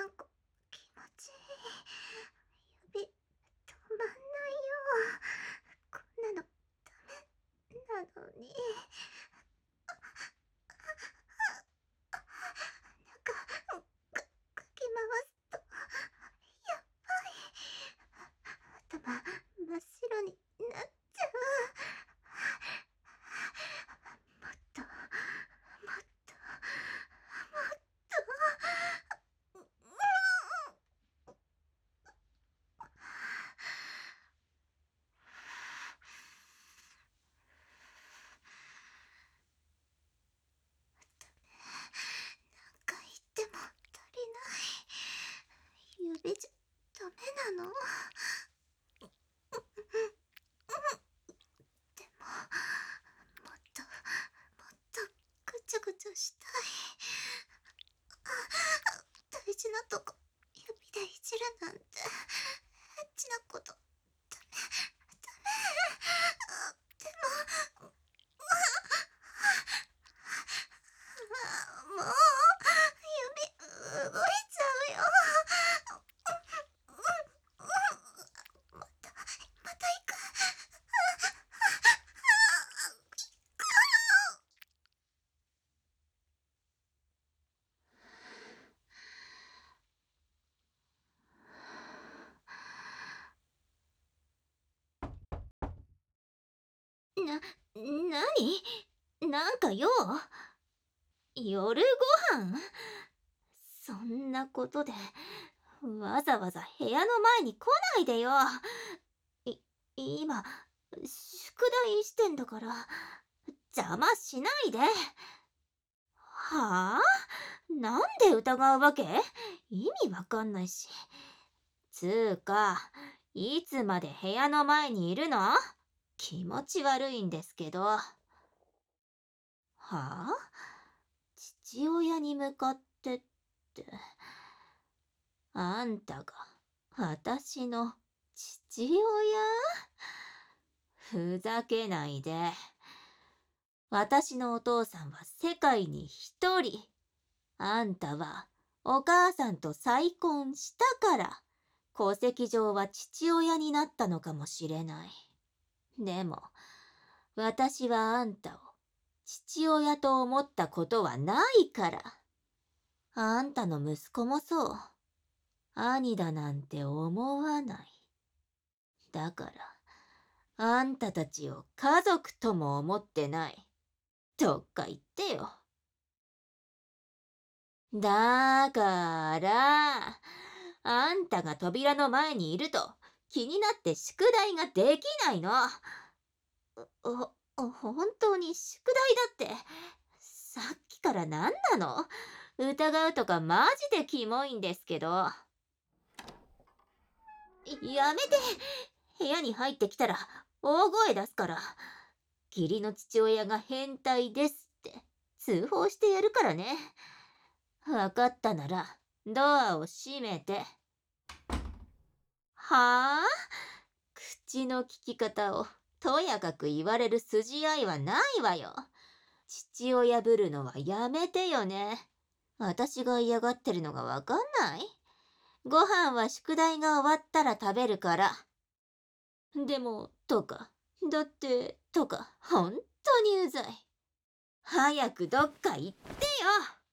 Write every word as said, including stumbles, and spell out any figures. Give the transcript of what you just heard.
なんか気持ちいい。指、止まんないよ。こんなのダメなのに。なんか、か、かき回すと、やっぱり、頭、真っ白になっちゃう。もっと、もっと、もっと。う、うなんか言っても足りない。指じゃダメなの？でも、もっと、もっとぐちゃぐちゃしたい。大事なとこ、指でいじるなんて、エッチなこと、ダメ、ダメ。でも、もう、指、動いちゃうよ。また、また行く。な、なに？なんか用？夜ご飯？そんなことで、わざわざ部屋の前に来ないでよ。い、今、宿題してんだから、邪魔しないで。はあ？なんで疑うわけ？意味わかんないし。つーか、いつまで部屋の前にいるの？気持ち悪いんですけど。はあ？父親に向かってって、あんたが私の父親？ふざけないで。私のお父さんは世界に一人。あんたはお母さんと再婚したから、戸籍上は父親になったのかもしれない。でも、私はあんたを父親と思ったことはないから。あんたの息子もそう。兄だなんて思わない。だから、あんたたちを家族とも思ってない。どっか言ってよ。だから、あんたが扉の前にいると気になって宿題ができないの。ほ、本当に宿題だって。さっきから何なの？疑うとかマジでキモいんですけど。やめて。部屋に入ってきたら大声出すから。義理の父親が変態ですって通報してやるからね。わかったならドアを閉めて。はあ？口の利き方をとやかく言われる筋合いはないわよ。父親ぶるのはやめてよね。私が嫌がってるのがわかんない？ご飯は宿題が終わったら食べるから。でも、とか、だって、とか、本当にうざい。早くどっか行ってよ。